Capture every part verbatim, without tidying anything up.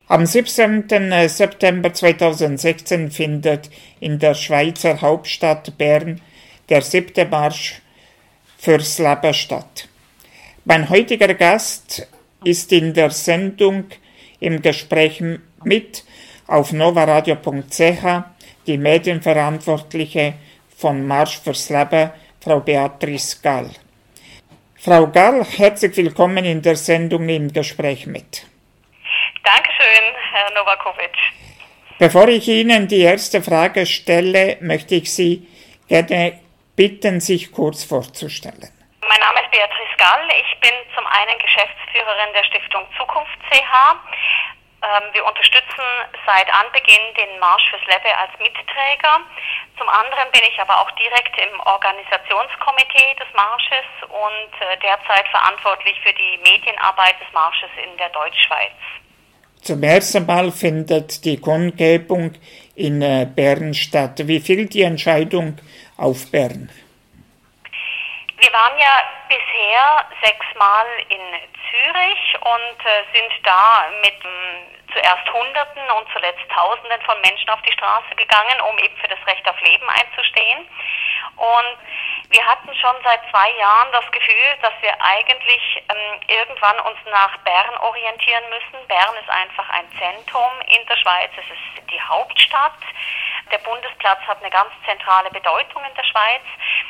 Am siebzehnten September zweitausendsechzehn findet in der Schweizer Hauptstadt Bern der siebte Marsch fürs Leben statt. Mein heutiger Gast ist in der Sendung im Gespräch mit auf novaradio punkt c h die Medienverantwortliche von Marsch fürs Leben, Frau Beatrice Gall. Frau Gall, herzlich willkommen in der Sendung im Gespräch mit. Dankeschön, Herr Novakovic. Bevor ich Ihnen die erste Frage stelle, möchte ich Sie gerne bitten, sich kurz vorzustellen. Mein Name ist Beatrice Gall. Ich bin zum einen Geschäftsführerin der Stiftung Zukunft C H. Wir unterstützen seit Anbeginn den Marsch fürs Leben als Mitträger. Zum anderen bin ich aber auch direkt im Organisationskomitee des Marsches und derzeit verantwortlich für die Medienarbeit des Marsches in der Deutschschweiz. Zum ersten Mal findet die Kundgebung in Bern statt. Wie fiel die Entscheidung auf Bern? Wir waren ja bisher sechsmal in Zürich und äh, sind da mit ähm, zuerst Hunderten und zuletzt Tausenden von Menschen auf die Straße gegangen, um eben für das Recht auf Leben einzustehen. Und wir hatten schon seit zwei Jahren das Gefühl, dass wir eigentlich ähm, irgendwann uns nach Bern orientieren müssen. Bern ist einfach ein Zentrum in der Schweiz, es ist die Hauptstadt. Der Bundesplatz hat eine ganz zentrale Bedeutung in der Schweiz.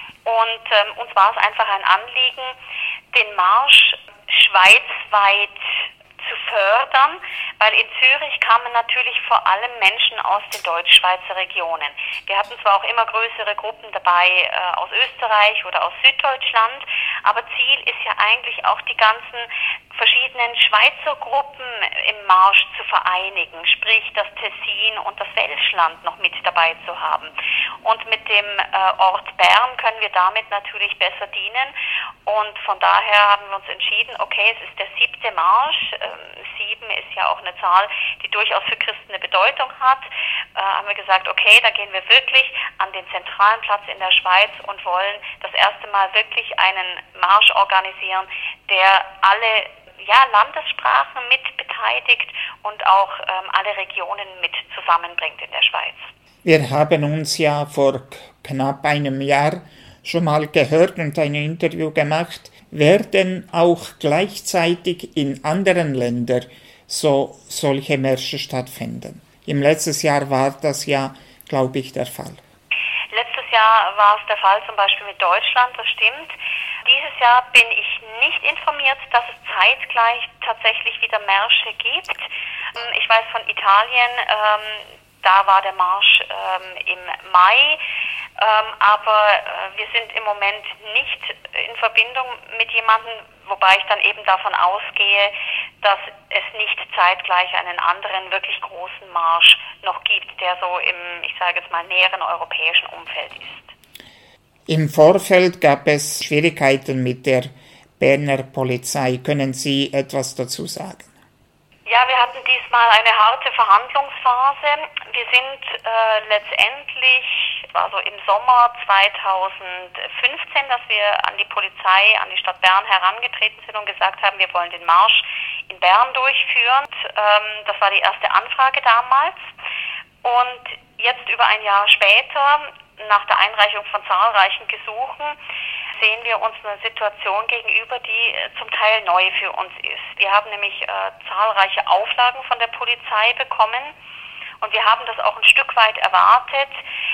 Und ähm, uns war es einfach ein Anliegen, den Marsch schweizweit zu fördern, weil in Zürich kamen natürlich vor allem Menschen aus den Deutschschweizer Regionen. Wir hatten zwar auch immer größere Gruppen dabei äh, aus Österreich oder aus Süddeutschland, aber Ziel ist ja eigentlich auch die ganzen verschiedenen Schweizer Gruppen im Marsch zu vereinigen, sprich das Tessin und das Welschland noch mit dabei zu haben. Und mit dem äh, Ort Bern können wir damit natürlich besser dienen und von daher haben wir uns entschieden, okay, es ist der siebte Marsch, ähm, sieben ist ja auch eine Zahl, die durchaus für Christen eine Bedeutung hat, äh, haben wir gesagt, okay, da gehen wir wirklich an den zentralen Platz in der Schweiz und wollen das erste Mal wirklich einen Marsch organisieren, der alle ja, Landessprachen mit beteiligt und auch ähm, alle Regionen mit zusammenbringt in der Schweiz. Wir haben uns ja vor knapp einem Jahr schon mal gehört und ein Interview gemacht. Werden auch gleichzeitig in anderen Ländern so solche Märsche stattfinden? Im letzten Jahr war das ja, glaube ich, der Fall. Letztes Jahr war es der Fall zum Beispiel mit Deutschland, das stimmt. Dieses Jahr bin ich nicht informiert, dass es zeitgleich tatsächlich wieder Märsche gibt. Ich weiß von Italien, ähm, da war der Marsch ähm, im Mai, ähm, aber äh, wir sind im Moment nicht in Verbindung mit jemandem, wobei ich dann eben davon ausgehe, dass es nicht zeitgleich einen anderen wirklich großen Marsch noch gibt, der so im, ich sage jetzt mal, näheren europäischen Umfeld ist. Im Vorfeld gab es Schwierigkeiten mit der Berner Polizei. Können Sie etwas dazu sagen? Ja, wir hatten diesmal eine harte Verhandlungsphase. Wir sind äh, letztendlich, also im Sommer zweitausendfünfzehn, dass wir an die Polizei, an die Stadt Bern herangetreten sind und gesagt haben, wir wollen den Marsch in Bern durchführen. Ähm, das war die erste Anfrage damals. Und jetzt über ein Jahr später, nach der Einreichung von zahlreichen Gesuchen, sehen wir uns eine Situation gegenüber, die zum Teil neu für uns ist. Wir haben nämlich äh, zahlreiche Auflagen von der Polizei bekommen und wir haben das auch ein Stück weit erwartet,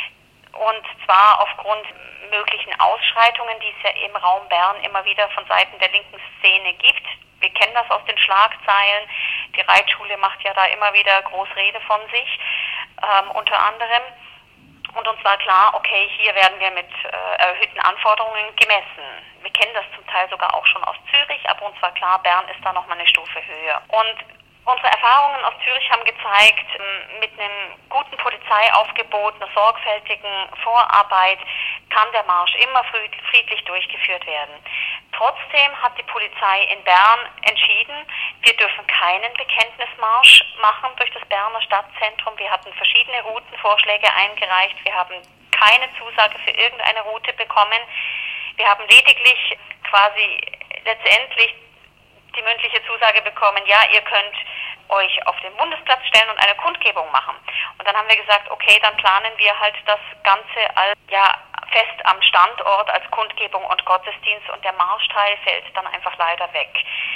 und zwar aufgrund möglichen Ausschreitungen, die es ja im Raum Bern immer wieder von Seiten der linken Szene gibt. Wir kennen das aus den Schlagzeilen. Die Reitschule macht ja da immer wieder Großrede von sich, ähm, unter anderem. Und uns war klar, okay, hier werden wir mit äh, erhöhten Anforderungen gemessen. Wir kennen das zum Teil sogar auch schon aus Zürich, aber uns war klar, Bern ist da nochmal eine Stufe höher. Und unsere Erfahrungen aus Zürich haben gezeigt, mit einem guten Polizeiaufgebot, einer sorgfältigen Vorarbeit kann der Marsch immer friedlich durchgeführt werden. Trotzdem hat die Polizei in Bern entschieden, wir dürfen keinen Bekenntnismarsch machen durch das Berner Stadtzentrum. Wir hatten verschiedene Routenvorschläge eingereicht. Wir haben keine Zusage für irgendeine Route bekommen. Wir haben lediglich quasi letztendlich die mündliche Zusage bekommen, ja, ihr könnt euch auf den Bundesplatz stellen und eine Kundgebung machen. Und dann haben wir gesagt, okay, dann planen wir halt das Ganze als, ja, fest am Standort als Kundgebung und Gottesdienst und der Marschteil fällt dann einfach leider weg.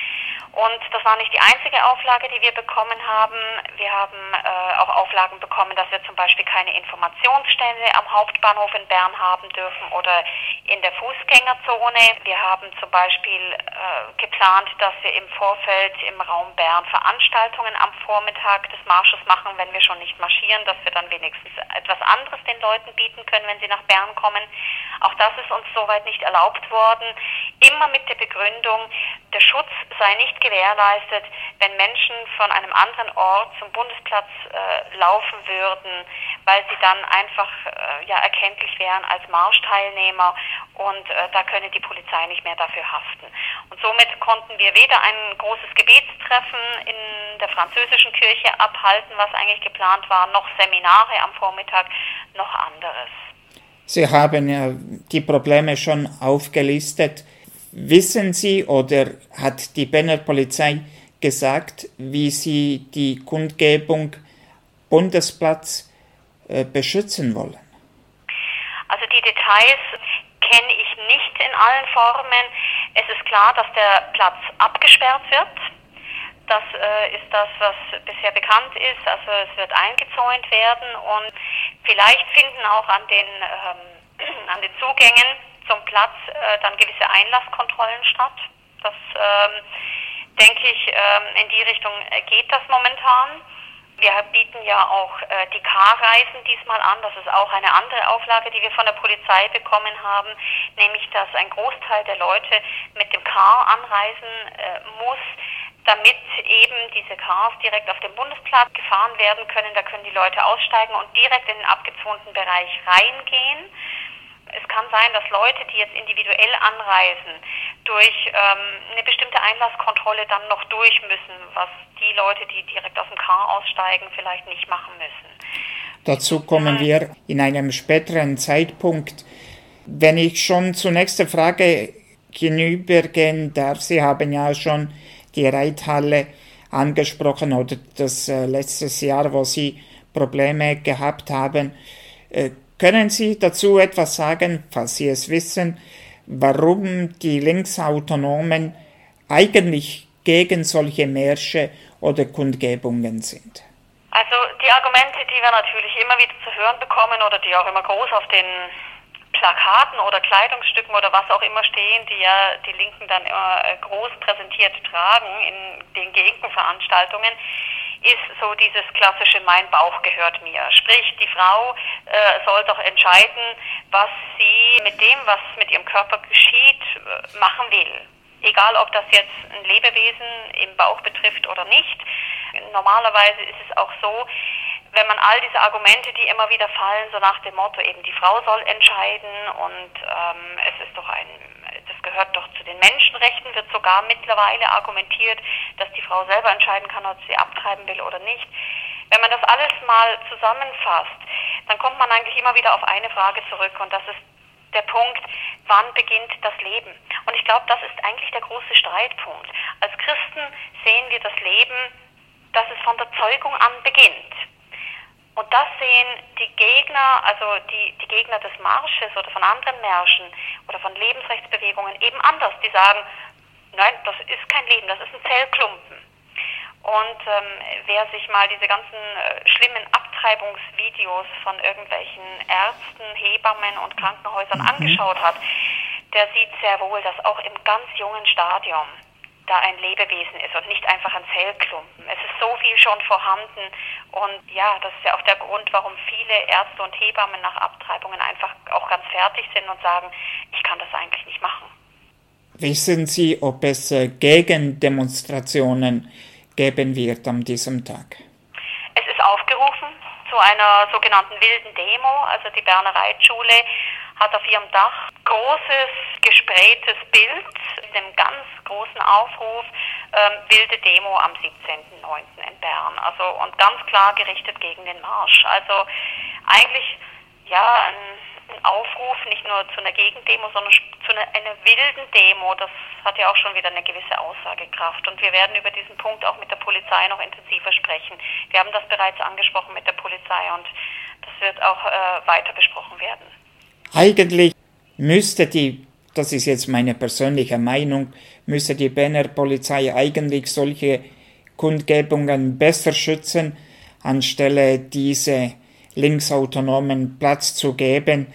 Und das war nicht die einzige Auflage, die wir bekommen haben. Wir haben äh, auch Auflagen bekommen, dass wir zum Beispiel keine Informationsstände am Hauptbahnhof in Bern haben dürfen oder in der Fußgängerzone. Wir haben zum Beispiel äh, geplant, dass wir im Vorfeld im Raum Bern Veranstaltungen am Vormittag des Marsches machen, wenn wir schon nicht marschieren, dass wir dann wenigstens etwas anderes den Leuten bieten können, wenn sie nach Bern kommen. Auch das ist uns soweit nicht erlaubt worden. Immer mit der Begründung, der Schutz sei nicht gewährleistet, wenn Menschen von einem anderen Ort zum Bundesplatz äh, laufen würden, weil sie dann einfach äh, ja, erkenntlich wären als Marschteilnehmer und äh, da könne die Polizei nicht mehr dafür haften. Und somit konnten wir weder ein großes Gebetstreffen in der französischen Kirche abhalten, was eigentlich geplant war, noch Seminare am Vormittag, noch anderes. Sie haben ja die Probleme schon aufgelistet. Wissen Sie oder hat die Berner Polizei gesagt, wie sie die Kundgebung Bundesplatz äh, beschützen wollen? Also die Details kenne ich nicht in allen Formen. Es ist klar, dass der Platz abgesperrt wird. Das äh, ist das, was bisher bekannt ist. Also es wird eingezäunt werden und vielleicht finden auch an den, ähm, an den Zugängen zum Platz äh, dann gewisse Einlasskontrollen statt. Das ähm, denke ich, ähm, in die Richtung geht das momentan. Wir bieten ja auch äh, die K-Reisen diesmal an. Das ist auch eine andere Auflage, die wir von der Polizei bekommen haben, nämlich dass ein Großteil der Leute mit dem Car anreisen äh, muss, damit eben diese Cars direkt auf dem Bundesplatz gefahren werden können. Da können die Leute aussteigen und direkt in den abgezwungenen Bereich reingehen. Es kann sein, dass Leute, die jetzt individuell anreisen, durch ähm, eine bestimmte Einlasskontrolle dann noch durch müssen, was die Leute, die direkt aus dem Car aussteigen, vielleicht nicht machen müssen. Dazu kommen wir in einem späteren Zeitpunkt. Wenn ich schon zur nächsten Frage hinübergehen darf, Sie haben ja schon die Reithalle angesprochen oder das äh, letztes Jahr, wo Sie Probleme gehabt haben. Äh, können Sie dazu etwas sagen, falls Sie es wissen, warum die Linksautonomen eigentlich gegen solche Märsche oder Kundgebungen sind? Also die Argumente, die wir natürlich immer wieder zu hören bekommen oder die auch immer groß auf den Plakaten oder Kleidungsstücken oder was auch immer stehen, die ja die Linken dann immer groß präsentiert tragen in den Gegenveranstaltungen, ist so dieses klassische "Mein Bauch gehört mir". Sprich, die Frau äh, soll doch entscheiden, was sie mit dem, was mit ihrem Körper geschieht, äh, machen will. Egal, ob das jetzt ein Lebewesen im Bauch betrifft oder nicht. Normalerweise ist es auch so, wenn man all diese Argumente, die immer wieder fallen, so nach dem Motto, eben die Frau soll entscheiden und ähm, es ist doch ein, das gehört doch zu den Menschenrechten, wird sogar mittlerweile argumentiert, dass die Frau selber entscheiden kann, ob sie abtreiben will oder nicht. Wenn man das alles mal zusammenfasst, dann kommt man eigentlich immer wieder auf eine Frage zurück und das ist der Punkt, wann beginnt das Leben? Und ich glaube, das ist eigentlich der große Streitpunkt. Als Christen sehen wir das Leben, dass es von der Zeugung an beginnt. Und das sehen die Gegner, also die, die Gegner des Marsches oder von anderen Märschen oder von Lebensrechtsbewegungen eben anders. Die sagen, nein, das ist kein Leben, das ist ein Zellklumpen. Und ähm, wer sich mal diese ganzen äh, schlimmen Abtreibungsvideos von irgendwelchen Ärzten, Hebammen und Krankenhäusern mhm. angeschaut hat, der sieht sehr wohl, dass auch im ganz jungen Stadium da ein Lebewesen ist und nicht einfach ein Zellklumpen. Es ist so viel schon vorhanden und ja, das ist ja auch der Grund, warum viele Ärzte und Hebammen nach Abtreibungen einfach auch ganz fertig sind und sagen, ich kann das eigentlich nicht machen. Wissen Sie, ob es äh, Gegendemonstrationen geben wird an diesem Tag? Es ist aufgerufen zu einer sogenannten wilden Demo, also die Berner Reitschule hat auf ihrem Dach großes, gespraytes Bild mit dem ganz großen Aufruf ähm, wilde Demo am siebzehnten neunten in Bern. Also und ganz klar gerichtet gegen den Marsch. Also eigentlich ja ein ein Aufruf, nicht nur zu einer Gegendemo, sondern zu einer, einer wilden Demo. Das hat ja auch schon wieder eine gewisse Aussagekraft. Und wir werden über diesen Punkt auch mit der Polizei noch intensiver sprechen. Wir haben das bereits angesprochen mit der Polizei und das wird auch äh, weiter besprochen werden. Eigentlich müsste die, das ist jetzt meine persönliche Meinung, müsste die Berner Polizei eigentlich solche Kundgebungen besser schützen, anstelle diese linksautonomen Platz zu geben.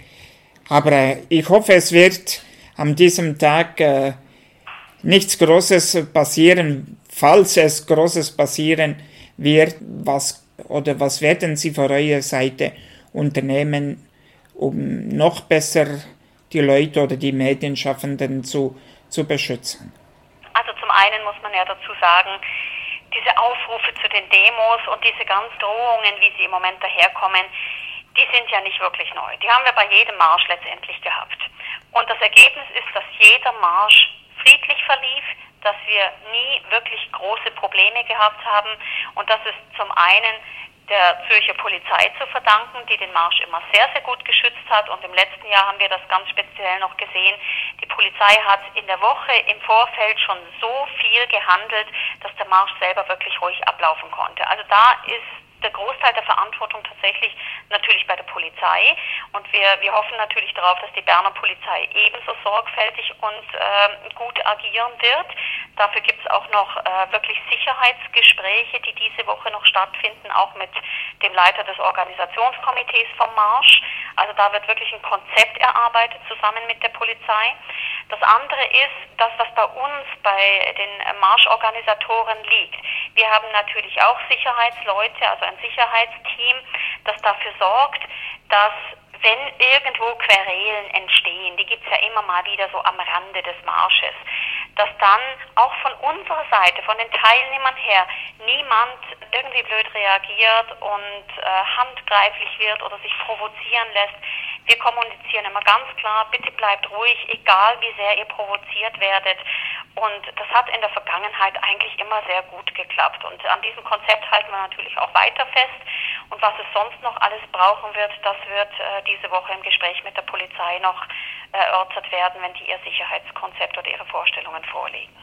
Aber ich hoffe, es wird an diesem Tag äh, nichts Großes passieren. Falls es Großes passieren wird, was oder was werden Sie von eurer Seite unternehmen, um noch besser die Leute oder die Medienschaffenden zu, zu beschützen? Also zum einen muss man ja dazu sagen, diese Aufrufe zu den Demos und diese ganzen Drohungen, wie sie im Moment daherkommen, die sind ja nicht wirklich neu. Die haben wir bei jedem Marsch letztendlich gehabt. Und das Ergebnis ist, dass jeder Marsch friedlich verlief, dass wir nie wirklich große Probleme gehabt haben. Und das ist zum einen der Zürcher Polizei zu verdanken, die den Marsch immer sehr, sehr gut geschützt hat. Und im letzten Jahr haben wir das ganz speziell noch gesehen. Die Polizei hat in der Woche im Vorfeld schon so viel gehandelt, dass der Marsch selber wirklich ruhig ablaufen konnte. Also da ist der Großteil der Verantwortung tatsächlich natürlich bei der Polizei. Und wir, wir hoffen natürlich darauf, dass die Berner Polizei ebenso sorgfältig und äh, gut agieren wird. Dafür gibt es auch noch äh, wirklich Sicherheitsgespräche, die diese Woche noch stattfinden, auch mit dem Leiter des Organisationskomitees vom Marsch. Also da wird wirklich ein Konzept erarbeitet zusammen mit der Polizei. Das andere ist, das, was bei uns, bei den Marschorganisatoren liegt. Wir haben natürlich auch Sicherheitsleute, also ein Sicherheitsteam, das dafür sorgt, dass wenn irgendwo Querelen entstehen, die gibt es ja immer mal wieder so am Rande des Marsches, dass dann auch von unserer Seite, von den Teilnehmern her, niemand irgendwie blöd reagiert und äh, handgreiflich wird oder sich provozieren lässt. Wir kommunizieren immer ganz klar, bitte bleibt ruhig, egal wie sehr ihr provoziert werdet. Und das hat in der Vergangenheit eigentlich immer sehr gut geklappt. Und an diesem Konzept halten wir natürlich auch weiter fest. Und was es sonst noch alles brauchen wird, das wird äh, diese Woche im Gespräch mit der Polizei noch erörtert werden, wenn die ihr Sicherheitskonzept oder ihre Vorstellungen vorlegen.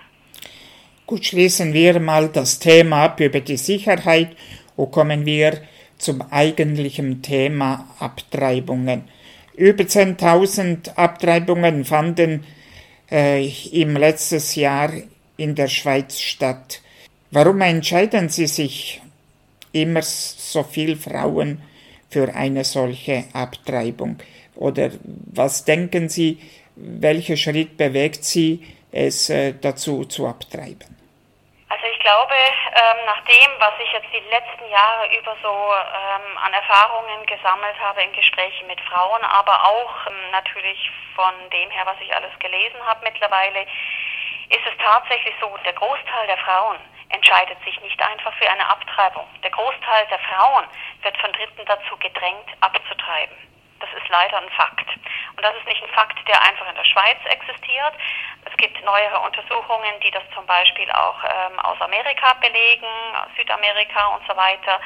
Gut, schließen wir mal das Thema ab über die Sicherheit und kommen wir zum eigentlichen Thema Abtreibungen. Über zehntausend Abtreibungen fanden äh, im letzten Jahr in der Schweiz statt. Warum entscheiden Sie sich immer so viele Frauen für eine solche Abtreibung? Oder was denken Sie, welcher Schritt bewegt Sie, es äh, dazu zu abtreiben? Also ich glaube, ähm, nach dem, was ich jetzt die letzten Jahre über so ähm, an Erfahrungen gesammelt habe in Gesprächen mit Frauen, aber auch ähm, natürlich von dem her, was ich alles gelesen habe mittlerweile, ist es tatsächlich so, der Großteil der Frauen entscheidet sich nicht einfach für eine Abtreibung. Der Großteil der Frauen wird von Dritten dazu gedrängt, abzutreiben. Das ist leider ein Fakt. Und das ist nicht ein Fakt, der einfach in der Schweiz existiert. Es gibt neuere Untersuchungen, die das zum Beispiel auch ähm, aus Amerika belegen, aus Südamerika und so weiter,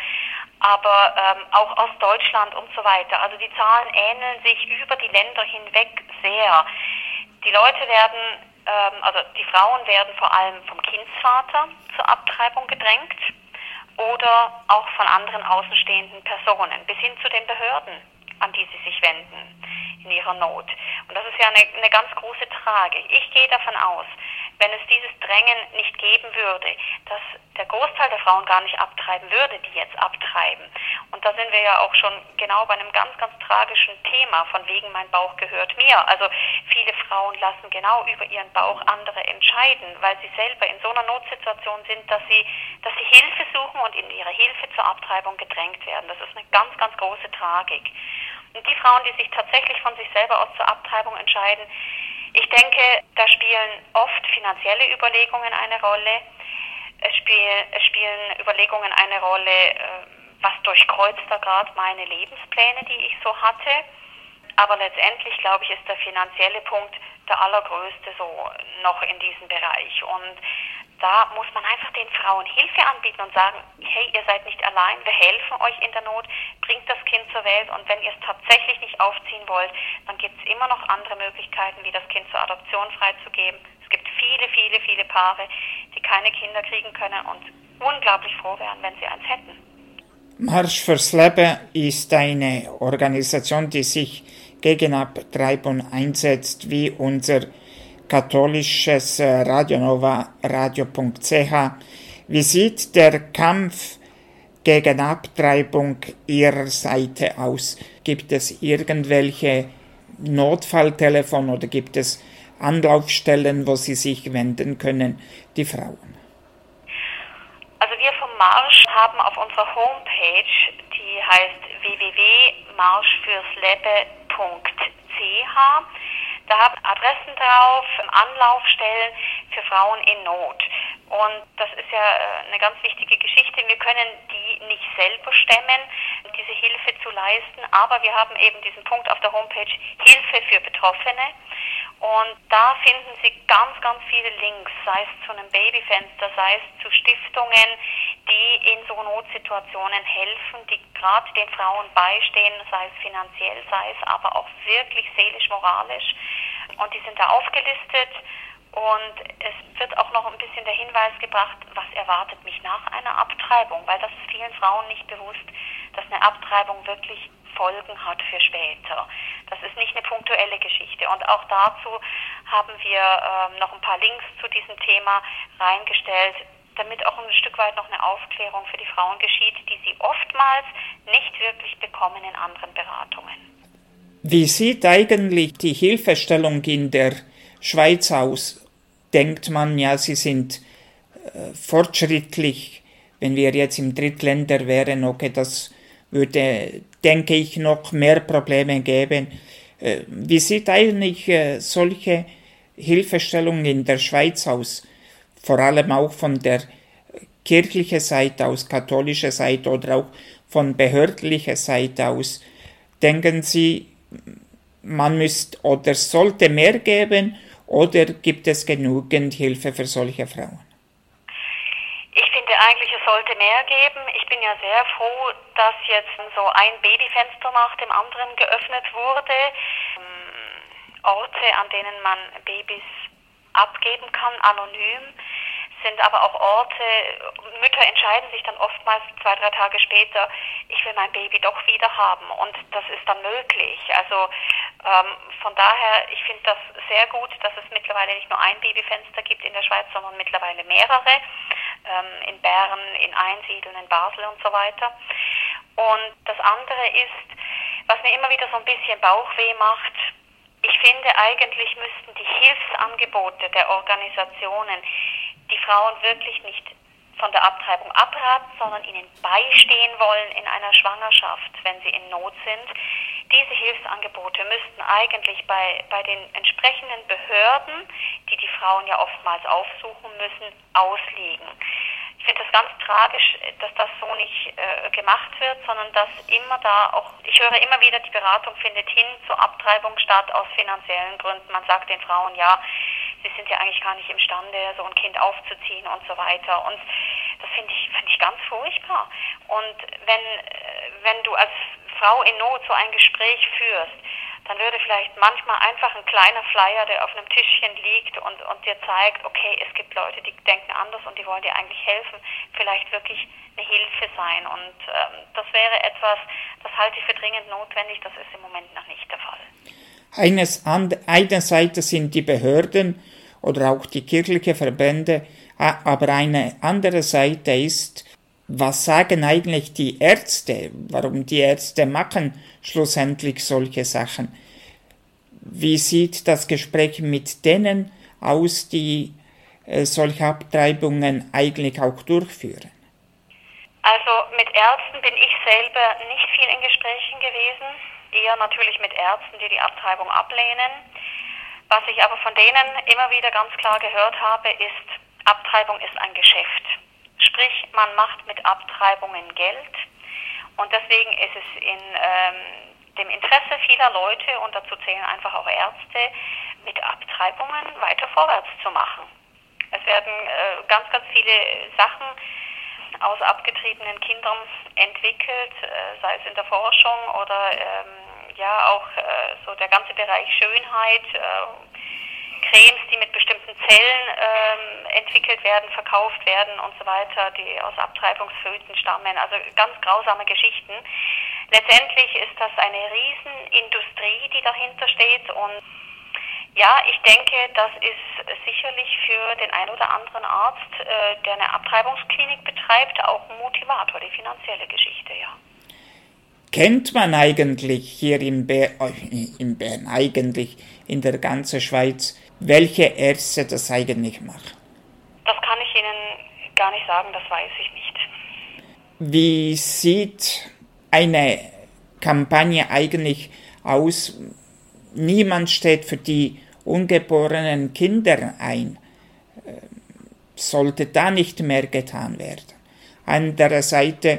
aber ähm, auch aus Deutschland und so weiter. Also die Zahlen ähneln sich über die Länder hinweg sehr. Die Leute werden, ähm, also die Frauen werden vor allem vom Kindsvater zur Abtreibung gedrängt oder auch von anderen außenstehenden Personen, bis hin zu den Behörden, an die sie sich wenden in ihrer Not. Und das ist ja eine, eine ganz große Tragik. Ich gehe davon aus, wenn es dieses Drängen nicht geben würde, dass der Großteil der Frauen gar nicht abtreiben würde, die jetzt abtreiben. Und da sind wir ja auch schon genau bei einem ganz, ganz tragischen Thema, von wegen mein Bauch gehört mir. Also viele Frauen lassen genau über ihren Bauch andere entscheiden, weil sie selber in so einer Notsituation sind, dass sie, dass sie Hilfe suchen und in ihre Hilfe zur Abtreibung gedrängt werden. Das ist eine ganz, ganz große Tragik. Und die Frauen, die sich tatsächlich von sich selber aus zur Abtreibung entscheiden, ich denke, da spielen oft finanzielle Überlegungen eine Rolle. Es, spiel, es spielen Überlegungen eine Rolle, was durchkreuzt da gerade meine Lebenspläne, die ich so hatte. Aber letztendlich, glaube ich, ist der finanzielle Punkt der allergrößte so noch in diesem Bereich. Und da muss man einfach den Frauen Hilfe anbieten und sagen, hey, ihr seid nicht allein, wir helfen euch in der Not, bringt das Kind zur Welt und wenn ihr es tatsächlich nicht aufziehen wollt, dann gibt es immer noch andere Möglichkeiten, wie das Kind zur Adoption freizugeben. Es gibt viele, viele, viele Paare, die keine Kinder kriegen können und unglaublich froh wären, wenn sie eins hätten. Marsch fürs Leben ist eine Organisation, die sich gegen Abtreibung einsetzt, wie unser katholisches Radio Nova radio punkt c h. Wie sieht der Kampf gegen Abtreibung Ihrer Seite aus? Gibt es irgendwelche Notfalltelefone oder gibt es Anlaufstellen, wo Sie sich wenden können, die Frauen? Also wir vom Marsch haben auf unserer Homepage, die heißt w w w punkt marsch fürs leben punkt c h, da haben Adressen drauf, Anlaufstellen für Frauen in Not. Und das ist ja eine ganz wichtige Geschichte. Wir können die nicht selber stemmen, diese Hilfe zu leisten, aber wir haben eben diesen Punkt auf der Homepage Hilfe für Betroffene. Und da finden Sie ganz, ganz viele Links, sei es zu einem Babyfenster, sei es zu Stiftungen, die in so Notsituationen helfen, die gerade den Frauen beistehen, sei es finanziell, sei es aber auch wirklich seelisch-moralisch. Und die sind da aufgelistet und es wird auch noch ein bisschen der Hinweis gebracht, was erwartet mich nach einer Abtreibung, weil das ist vielen Frauen nicht bewusst, dass eine Abtreibung wirklich Folgen hat für später. Das ist nicht eine punktuelle Geschichte. Und auch dazu haben wir ähm, noch ein paar Links zu diesem Thema reingestellt, damit auch ein Stück weit noch eine Aufklärung für die Frauen geschieht, die sie oftmals nicht wirklich bekommen in anderen Beratungen. Wie sieht eigentlich die Hilfestellung in der Schweiz aus? Denkt man ja, sie sind äh, fortschrittlich. Wenn wir jetzt im Drittländer wären, okay, das würde, denke ich, noch mehr Probleme geben. Äh, wie sieht eigentlich äh, solche Hilfestellung in der Schweiz aus? Vor allem auch von der kirchlichen Seite aus, katholischer Seite oder auch von behördlicher Seite aus. Denken Sie, man müsste oder sollte mehr geben oder gibt es genügend Hilfe für solche Frauen? Ich finde eigentlich, es sollte mehr geben. Ich bin ja sehr froh, dass jetzt so ein Babyfenster nach dem anderen geöffnet wurde. Orte, an denen man Babys abgeben kann, anonym, sind aber auch Orte, Mütter entscheiden sich dann oftmals zwei, drei Tage später, ich will mein Baby doch wieder haben und das ist dann möglich. Also ähm, von daher, ich finde das sehr gut, dass es mittlerweile nicht nur ein Babyfenster gibt in der Schweiz, sondern mittlerweile mehrere, ähm, in Bern, in Einsiedeln, in Basel und so weiter. Und das andere ist, was mir immer wieder so ein bisschen Bauchweh macht, ich finde, eigentlich müssten die Hilfsangebote der Organisationen die Frauen wirklich nicht von der Abtreibung abraten, sondern ihnen beistehen wollen in einer Schwangerschaft, wenn sie in Not sind. Diese Hilfsangebote müssten eigentlich bei, bei den entsprechenden Behörden, die die Frauen ja oftmals aufsuchen müssen, ausliegen. Ich finde das ganz tragisch, dass das so nicht äh, gemacht wird, sondern dass immer da auch, ich höre immer wieder, die Beratung findet hin zur Abtreibung statt aus finanziellen Gründen. Man sagt den Frauen, ja, sie sind ja eigentlich gar nicht imstande, so ein Kind aufzuziehen und so weiter. Und das finde ich, finde ich ganz furchtbar. Und wenn, wenn du als Frau in Not so ein Gespräch führst, dann würde vielleicht manchmal einfach ein kleiner Flyer, der auf einem Tischchen liegt und, und dir zeigt, okay, es gibt Leute, die denken anders und die wollen dir eigentlich helfen, vielleicht wirklich eine Hilfe sein. Und ähm, das wäre etwas, das halte ich für dringend notwendig, das ist im Moment noch nicht der Fall. Eines, eine Seite sind die Behörden oder auch die kirchlichen Verbände, aber eine andere Seite ist, was sagen eigentlich die Ärzte? Warum die Ärzte machen schlussendlich solche Sachen? Wie sieht das Gespräch mit denen aus, die äh, solche Abtreibungen eigentlich auch durchführen? Also mit Ärzten bin ich selber nicht viel in Gesprächen gewesen, eher natürlich mit Ärzten, die die Abtreibung ablehnen. Was ich aber von denen immer wieder ganz klar gehört habe, ist, Abtreibung ist ein Geschäft. Sprich, man macht mit Abtreibungen Geld und deswegen ist es in ähm, dem Interesse vieler Leute, und dazu zählen einfach auch Ärzte, mit Abtreibungen weiter vorwärts zu machen. Es werden äh, ganz, ganz viele Sachen aus abgetriebenen Kindern entwickelt, äh, sei es in der Forschung oder ähm, ja auch äh, so der ganze Bereich Schönheit, äh, Cremes, die mit bestimmten Zellen ähm, entwickelt werden, verkauft werden und so weiter, die aus Abtreibungsföten stammen, also ganz grausame Geschichten. Letztendlich ist das eine Riesenindustrie, die dahinter steht und ja, ich denke, das ist sicherlich für den einen oder anderen Arzt, äh, der eine Abtreibungsklinik betreibt, auch ein Motivator, die finanzielle Geschichte, ja. Kennt man eigentlich hier in, Ber- in Bern, eigentlich in der ganzen Schweiz, welche Ärzte das eigentlich machen? Das kann ich Ihnen gar nicht sagen, das weiß ich nicht. Wie sieht eine Kampagne eigentlich aus? Niemand steht für die ungeborenen Kinder ein. Sollte da nicht mehr getan werden? An der Seite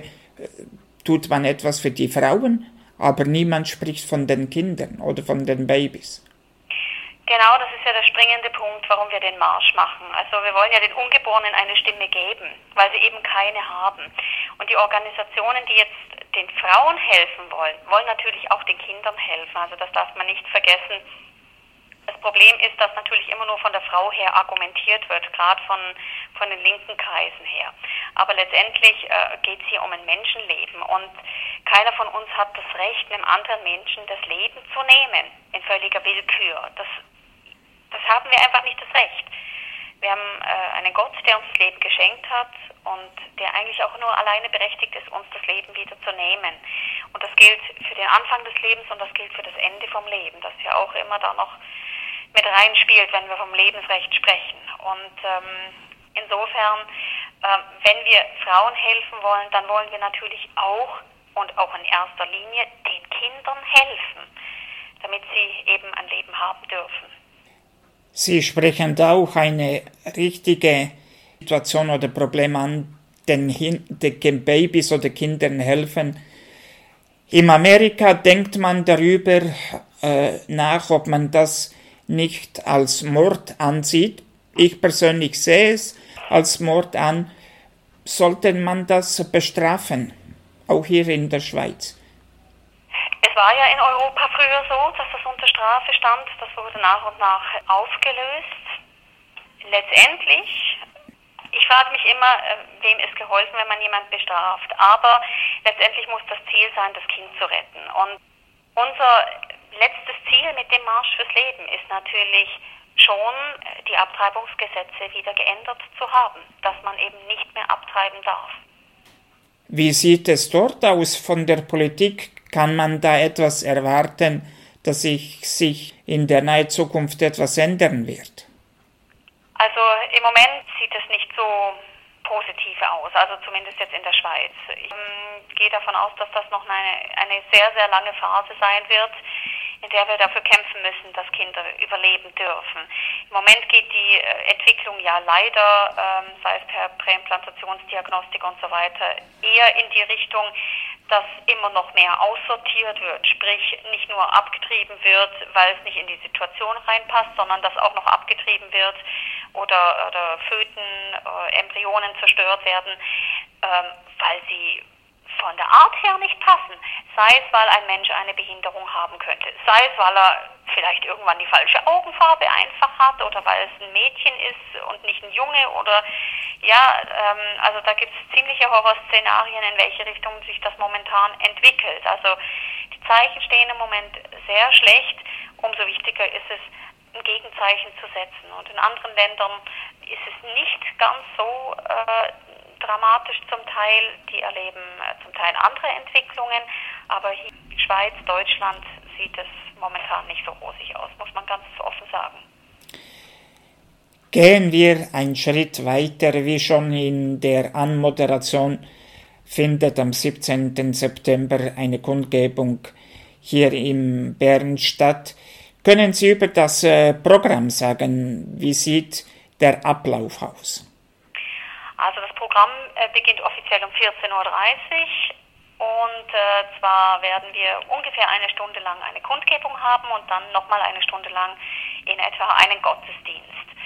tut man etwas für die Frauen, aber niemand spricht von den Kindern oder von den Babys. Genau, das ist ja der springende Punkt, warum wir den Marsch machen. Also wir wollen ja den Ungeborenen eine Stimme geben, weil sie eben keine haben. Und die Organisationen, die jetzt den Frauen helfen wollen, wollen natürlich auch den Kindern helfen. Also das darf man nicht vergessen. Das Problem ist, dass natürlich immer nur von der Frau her argumentiert wird, gerade von, von den linken Kreisen her. Aber letztendlich äh, geht es hier um ein Menschenleben und keiner von uns hat das Recht, einem anderen Menschen das Leben zu nehmen, in völliger Willkür. Das, das haben wir einfach nicht das Recht. Wir haben äh, einen Gott, der uns das Leben geschenkt hat und der eigentlich auch nur alleine berechtigt ist, uns das Leben wieder zu nehmen. Und das gilt für den Anfang des Lebens und das gilt für das Ende vom Leben, das ja auch immer da noch mit reinspielt, wenn wir vom Lebensrecht sprechen. Und ähm, insofern, äh, wenn wir Frauen helfen wollen, dann wollen wir natürlich auch und auch in erster Linie den Kindern helfen, damit sie eben ein Leben haben dürfen. Sie sprechen da auch eine richtige Situation oder Problem an, den, den Babys oder Kindern helfen. In Amerika denkt man darüber äh, nach, ob man das nicht als Mord ansieht. Ich persönlich sehe es als Mord an. Sollte man das bestrafen, auch hier in der Schweiz? Es war ja in Europa früher so, dass das unter Strafe stand. Das wurde nach und nach aufgelöst. Letztendlich, ich frage mich immer, wem ist geholfen, wenn man jemanden bestraft. Aber letztendlich muss das Ziel sein, das Kind zu retten. Und unser letztes Ziel mit dem Marsch fürs Leben ist natürlich schon, die Abtreibungsgesetze wieder geändert zu haben, dass man eben nicht mehr abtreiben darf. Wie sieht es dort aus von der Politik? Kann man da etwas erwarten, dass sich, sich in der nahen Zukunft etwas ändern wird? Also im Moment sieht es nicht so positiv aus, also zumindest jetzt in der Schweiz. Ich ähm, gehe davon aus, dass das noch eine, eine sehr, sehr lange Phase sein wird, in der wir dafür kämpfen müssen, dass Kinder überleben dürfen. Im Moment geht die äh, Entwicklung ja leider, ähm, sei es per Präimplantationsdiagnostik und so weiter, eher in die Richtung, dass immer noch mehr aussortiert wird, sprich nicht nur abgetrieben wird, weil es nicht in die Situation reinpasst, sondern dass auch noch abgetrieben wird oder, oder Föten, äh, Embryonen zerstört werden, ähm, weil sie von der Art her nicht passen. Sei es, weil ein Mensch eine Behinderung haben könnte, sei es, weil er vielleicht irgendwann die falsche Augenfarbe einfach hat oder weil es ein Mädchen ist und nicht ein Junge oder ja, ähm, also da gibt es ziemliche Horrorszenarien, in welche Richtung sich das momentan entwickelt. Also die Zeichen stehen im Moment sehr schlecht, umso wichtiger ist es, ein Gegenzeichen zu setzen. Und in anderen Ländern ist es nicht ganz so äh, dramatisch zum Teil, die erleben äh, zum Teil andere Entwicklungen, aber hier in Schweiz, Deutschland sieht es momentan nicht so rosig aus, muss man ganz offen sagen. Gehen wir einen Schritt weiter, wie schon in der Anmoderation findet am siebzehnten September eine Kundgebung hier in Bern statt. Können Sie über das äh, Programm sagen, wie sieht der Ablauf aus? Also das Programm äh, beginnt offiziell um vierzehn Uhr dreißig und äh, zwar werden wir ungefähr eine Stunde lang eine Kundgebung haben und dann nochmal eine Stunde lang in etwa einen Gottesdienst.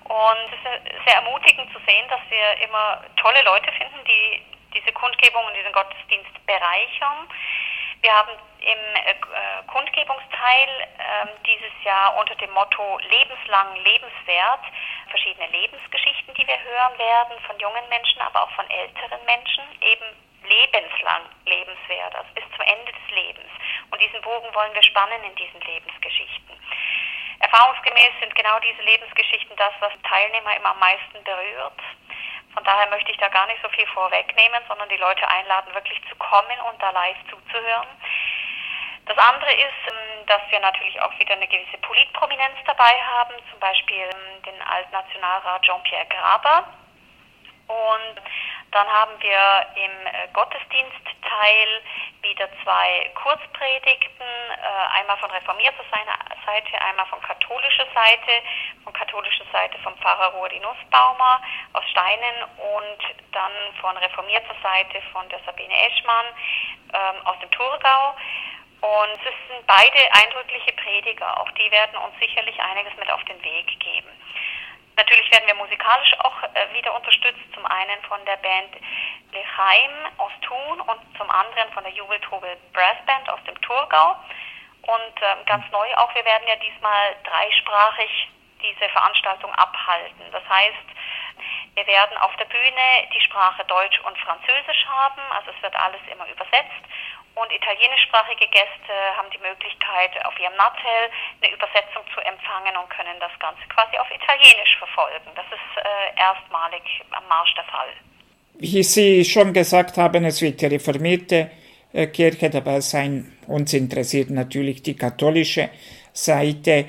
Und es ist sehr ermutigend zu sehen, dass wir immer tolle Leute finden, die diese Kundgebung und diesen Gottesdienst bereichern. Wir haben im äh, Kundgebungsteil äh, dieses Jahr unter dem Motto lebenslang lebenswert verschiedene Lebensgeschichten, die wir hören werden, von jungen Menschen, aber auch von älteren Menschen, eben lebenslang lebenswert, also bis zum Ende des Lebens. Und diesen Bogen wollen wir spannen in diesen Lebensgeschichten. Erfahrungsgemäß sind genau diese Lebensgeschichten das, was Teilnehmer immer am meisten berührt. Von daher möchte ich da gar nicht so viel vorwegnehmen, sondern die Leute einladen, wirklich zu kommen und da live zuzuhören. Das andere ist, dass wir natürlich auch wieder eine gewisse Politprominenz dabei haben, zum Beispiel den Altnationalrat Jean-Pierre Graber. Und dann haben wir im Gottesdienstteil wieder zwei Kurzpredigten, einmal von reformierter Seite, einmal von katholischer Seite, von katholischer Seite vom Pfarrer Ruedi Nussbaumer aus Steinen und dann von reformierter Seite von der Sabine Eschmann ähm, aus dem Thurgau. Und es sind beide eindrückliche Prediger, auch die werden uns sicherlich einiges mit auf den Weg geben. Natürlich werden wir musikalisch auch äh, wieder unterstützt, zum einen von der Band Lechaim aus Thun und zum anderen von der Jubeltrubel Brassband aus dem Thurgau. Und ähm, ganz neu auch, wir werden ja diesmal dreisprachig diese Veranstaltung abhalten. Das heißt, wir werden auf der Bühne die Sprache Deutsch und Französisch haben, also es wird alles immer übersetzt. Und italienischsprachige Gäste haben die Möglichkeit, auf ihrem Nattel eine Übersetzung zu empfangen und können das Ganze quasi auf Italienisch verfolgen. Das ist äh, erstmalig am Marsch der Fall. Wie Sie schon gesagt haben, es wird die reformierte äh, Kirche dabei sein. Uns interessiert natürlich die katholische Seite.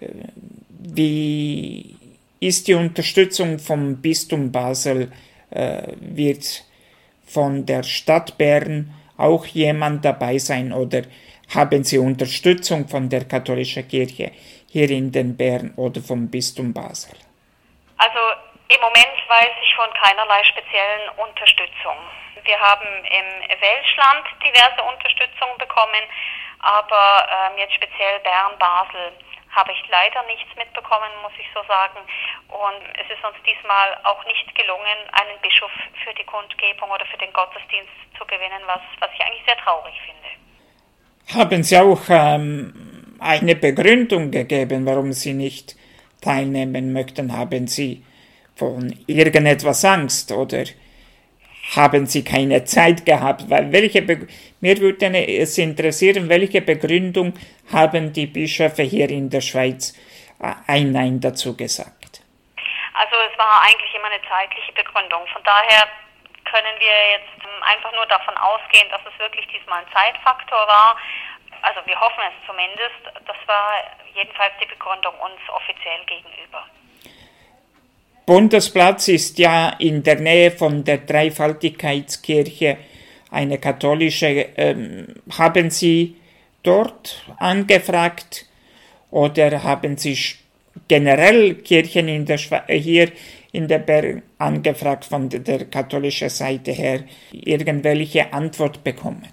Wie ist die Unterstützung vom Bistum Basel? Äh, wird von der Stadt Bern auch jemand dabei sein oder haben Sie Unterstützung von der katholischen Kirche hier in den Bern oder vom Bistum Basel? Also im Moment weiß ich von keinerlei speziellen Unterstützung. Wir haben im Welschland diverse Unterstützung bekommen, aber ähm, jetzt speziell Bern-Basel habe ich leider nichts mitbekommen, muss ich so sagen. Und es ist uns diesmal auch nicht gelungen, einen Bischof für die Kundgebung oder für den Gottesdienst zu gewinnen, was, was ich eigentlich sehr traurig finde. Haben Sie auch ähm, eine Begründung gegeben, warum Sie nicht teilnehmen möchten? Haben Sie von irgendetwas Angst oder haben Sie keine Zeit gehabt? Weil welche Be- Mir würde es interessieren, welche Begründung haben die Bischöfe hier in der Schweiz ein Nein dazu gesagt? Also es war eigentlich immer eine zeitliche Begründung. Von daher können wir jetzt einfach nur davon ausgehen, dass es wirklich diesmal ein Zeitfaktor war. Also wir hoffen es zumindest. Das war jedenfalls die Begründung uns offiziell gegenüber. Bundesplatz ist ja in der Nähe von der Dreifaltigkeitskirche, eine katholische. Ähm, haben Sie dort angefragt oder haben Sie generell Kirchen in der Schwe- hier in der Bern angefragt von der, der katholischen Seite her, irgendwelche Antwort bekommen?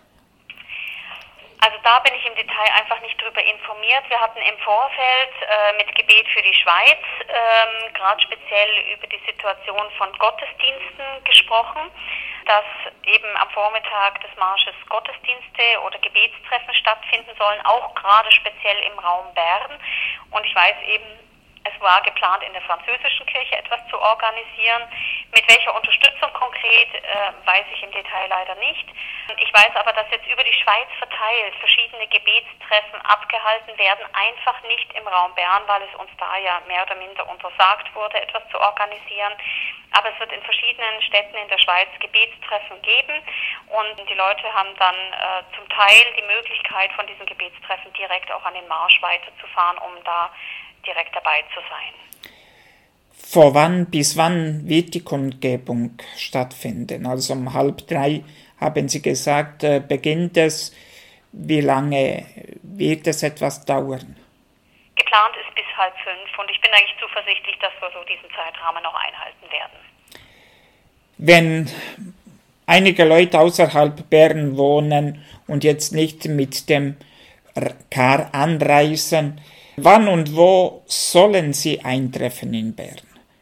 Also da bin ich im Detail einfach nicht drüber informiert. Wir hatten im Vorfeld äh, mit Gebet für die Schweiz ähm, gerade speziell über die Situation von Gottesdiensten gesprochen, dass eben am Vormittag des Marsches Gottesdienste oder Gebetstreffen stattfinden sollen, auch gerade speziell im Raum Bern. Und ich weiß eben, es war geplant, in der französischen Kirche etwas zu organisieren. Mit welcher Unterstützung konkret, äh, weiß ich im Detail leider nicht. Ich weiß aber, dass jetzt über die Schweiz verteilt verschiedene Gebetstreffen abgehalten werden, einfach nicht im Raum Bern, weil es uns da ja mehr oder minder untersagt wurde, etwas zu organisieren. Aber es wird in verschiedenen Städten in der Schweiz Gebetstreffen geben und die Leute haben dann äh, zum Teil die Möglichkeit, von diesen Gebetstreffen direkt auch an den Marsch weiterzufahren, um da direkt dabei zu sein. Vor wann bis wann wird die Kundgebung stattfinden? Also um halb drei haben Sie gesagt, äh, beginnt es. Wie lange wird es etwas dauern? Geplant ist bis halb fünf und ich bin eigentlich zuversichtlich, dass wir so diesen Zeitrahmen noch einhalten werden. Wenn einige Leute außerhalb Bern wohnen und jetzt nicht mit dem Car anreisen, Wann und wo sollen sie eintreffen in Bern?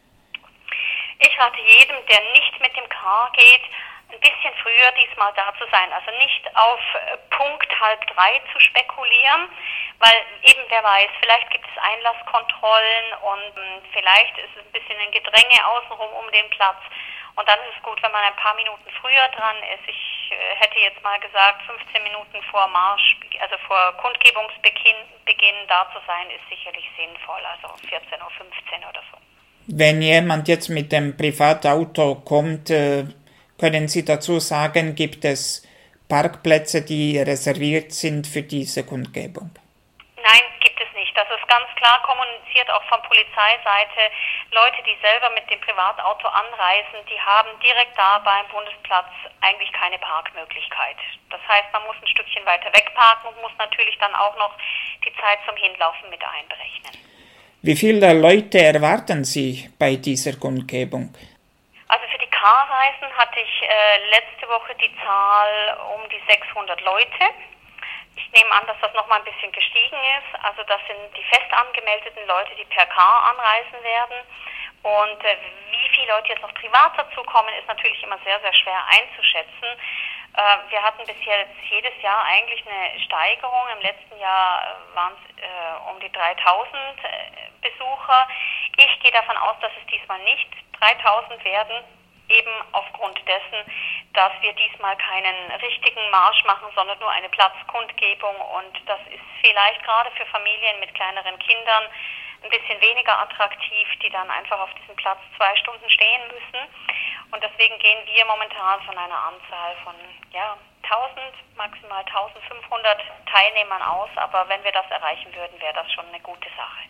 Ich rate jedem, der nicht mit dem Car geht, ein bisschen früher diesmal da zu sein. Also nicht auf Punkt halb drei zu spekulieren, weil eben wer weiß, vielleicht gibt es Einlasskontrollen und vielleicht ist es ein bisschen ein Gedränge außenrum um den Platz. Und dann ist es gut, wenn man ein paar Minuten früher dran ist. Ich äh, hätte jetzt mal gesagt, fünfzehn Minuten vor Marsch, also vor Kundgebungsbeginn Beginn da zu sein, ist sicherlich sinnvoll, also vierzehn Uhr fünfzehn oder so. Wenn jemand jetzt mit dem Privatauto kommt, äh, können Sie dazu sagen, gibt es Parkplätze, die reserviert sind für diese Kundgebung? Nein, gibt es nicht. Das ist ganz klar kommuniziert, auch von Polizeiseite. Leute, die selber mit dem Privatauto anreisen, die haben direkt da beim Bundesplatz eigentlich keine Parkmöglichkeit. Das heißt, man muss ein Stückchen weiter weg parken und muss natürlich dann auch noch die Zeit zum Hinlaufen mit einberechnen. Wie viele Leute erwarten Sie bei dieser Kundgebung? Also für die Car-Reisen hatte ich äh, letzte Woche die Zahl um die sechshundert Leute. Ich nehme an, dass das nochmal ein bisschen gestiegen ist. Also das sind die fest angemeldeten Leute, die per Car anreisen werden. Und äh, wie viele Leute jetzt noch privat dazukommen, ist natürlich immer sehr, sehr schwer einzuschätzen. Äh, wir hatten bisher jetzt jedes Jahr eigentlich eine Steigerung. Im letzten Jahr äh, waren es äh, um die dreitausend äh, Besucher. Ich gehe davon aus, dass es diesmal nicht dreitausend werden. Eben aufgrund dessen, dass wir diesmal keinen richtigen Marsch machen, sondern nur eine Platzkundgebung. Und das ist vielleicht gerade für Familien mit kleineren Kindern ein bisschen weniger attraktiv, die dann einfach auf diesem Platz zwei Stunden stehen müssen. Und deswegen gehen wir momentan von einer Anzahl von ja, tausend, maximal eintausendfünfhundert Teilnehmern aus. Aber wenn wir das erreichen würden, wäre das schon eine gute Sache.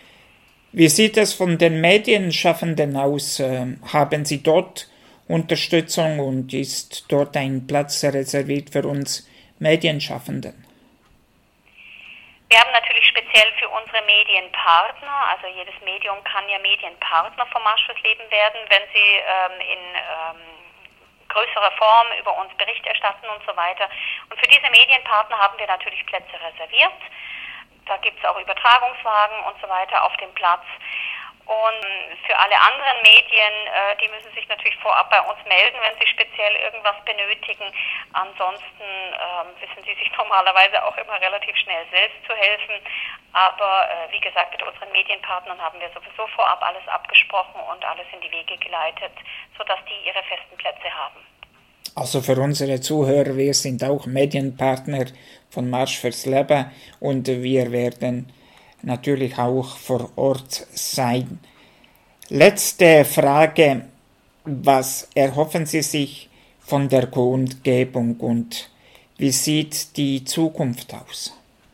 Wie sieht es von den Medienschaffenden aus? Haben Sie dort Unterstützung und ist dort ein Platz reserviert für uns Medienschaffenden? Wir haben natürlich speziell für unsere Medienpartner, also jedes Medium kann ja Medienpartner vom Marsch fürs Leben werden, wenn sie ähm, in ähm, größerer Form über uns Bericht erstatten und so weiter. Und für diese Medienpartner haben wir natürlich Plätze reserviert. Da gibt es auch Übertragungswagen und so weiter auf dem Platz. Und für alle anderen Medien, äh, die müssen sich natürlich vorab bei uns melden, wenn sie speziell irgendwas benötigen. Ansonsten ähm, wissen sie sich normalerweise auch immer relativ schnell selbst zu helfen. Aber äh, wie gesagt, mit unseren Medienpartnern haben wir sowieso vorab alles abgesprochen und alles in die Wege geleitet, sodass die ihre festen Plätze haben. Also für unsere Zuhörer, wir sind auch Medienpartner von Marsch fürs Leben und wir werden natürlich auch vor Ort sein. Letzte Frage, was erhoffen Sie sich von der Kundgebung und wie sieht die Zukunft aus?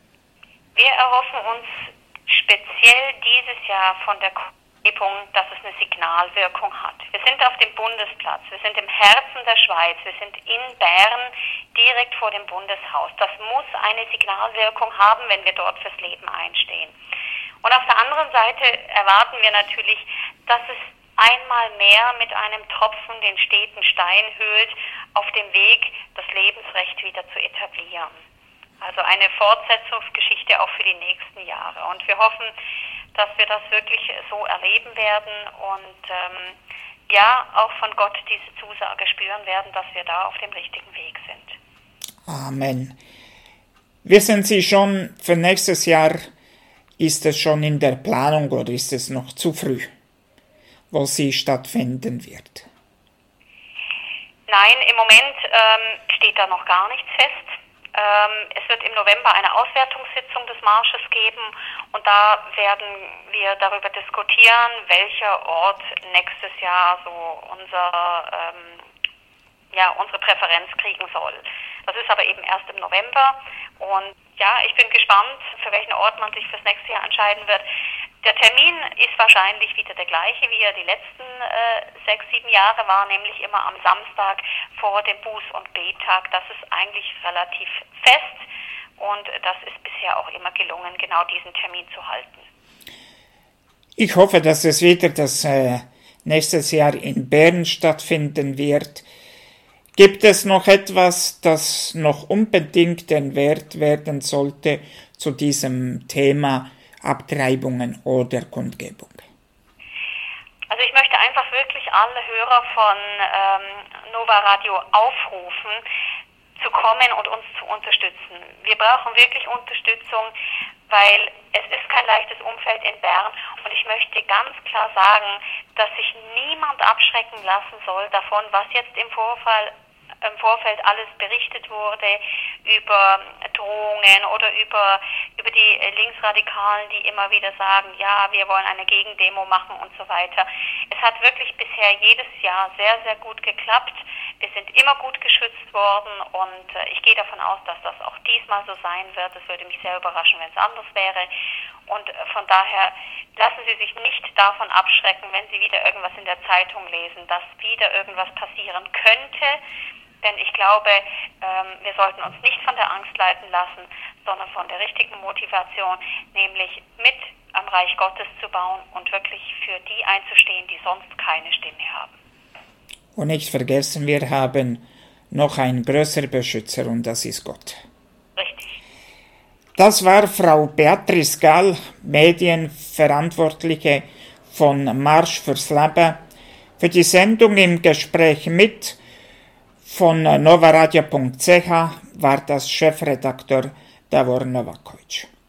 Wir erhoffen uns speziell dieses Jahr von der Kundgebung, dass es eine Signalwirkung hat. Wir sind auf dem Bundesplatz, wir sind im Herzen der Schweiz, wir sind in Bern, direkt vor dem Bundeshaus. Das muss eine Signalwirkung haben, wenn wir dort fürs Leben einstehen. Und auf der anderen Seite erwarten wir natürlich, dass es einmal mehr mit einem Tropfen den steten Stein höhlt, auf dem Weg, das Lebensrecht wieder zu etablieren. Also eine Fortsetzungsgeschichte auch für die nächsten Jahre. Und wir hoffen, dass wir das wirklich so erleben werden und ähm, ja, auch von Gott diese Zusage spüren werden, dass wir da auf dem richtigen Weg sind. Amen. Wissen Sie schon, für nächstes Jahr ist es schon in der Planung oder ist es noch zu früh, wo sie stattfinden wird? Nein, im Moment ähm, steht da noch gar nichts fest. Ähm, es wird im November eine Auswertungssitzung des Marsches geben und da werden wir darüber diskutieren, welcher Ort nächstes Jahr so unser, ähm, ja, unsere Präferenz kriegen soll. Das ist aber eben erst im November und ja, ich bin gespannt, für welchen Ort man sich fürs nächste Jahr entscheiden wird. Der Termin ist wahrscheinlich wieder der gleiche, wie er die letzten äh, sechs, sieben Jahre war, nämlich immer am Samstag vor dem Buß- und Bettag. Das ist eigentlich relativ fest und das ist bisher auch immer gelungen, genau diesen Termin zu halten. Ich hoffe, dass es wieder das äh, nächstes Jahr in Bern stattfinden wird. Gibt es noch etwas, das noch unbedingt erwähnt werden sollte zu diesem Thema Abtreibungen oder Kundgebung? Also ich möchte einfach wirklich alle Hörer von ähm, Nova Radio aufrufen, zu kommen und uns zu unterstützen. Wir brauchen wirklich Unterstützung, weil es ist kein leichtes Umfeld in Bern und ich möchte ganz klar sagen, dass sich niemand abschrecken lassen soll davon, was jetzt im Vorfall im Vorfeld alles berichtet wurde über Drohungen oder über, über die Linksradikalen, die immer wieder sagen, ja, wir wollen eine Gegendemo machen und so weiter. Es hat wirklich bisher jedes Jahr sehr, sehr gut geklappt. Wir sind immer gut geschützt worden und ich gehe davon aus, dass das auch diesmal so sein wird. Es würde mich sehr überraschen, wenn es anders wäre. Und von daher lassen Sie sich nicht davon abschrecken, wenn Sie wieder irgendwas in der Zeitung lesen, dass wieder irgendwas passieren könnte. Denn ich glaube, ähm, wir sollten uns nicht von der Angst leiten lassen, sondern von der richtigen Motivation, nämlich mit am Reich Gottes zu bauen und wirklich für die einzustehen, die sonst keine Stimme haben. Und nicht vergessen, wir haben noch einen größeren Beschützer und das ist Gott. Richtig. Das war Frau Beatrice Gall, Medienverantwortliche von Marsch fürs Leben. Für die Sendung im Gespräch mit von novaradio punkt c h war das Chefredakteur Davor Novakovic.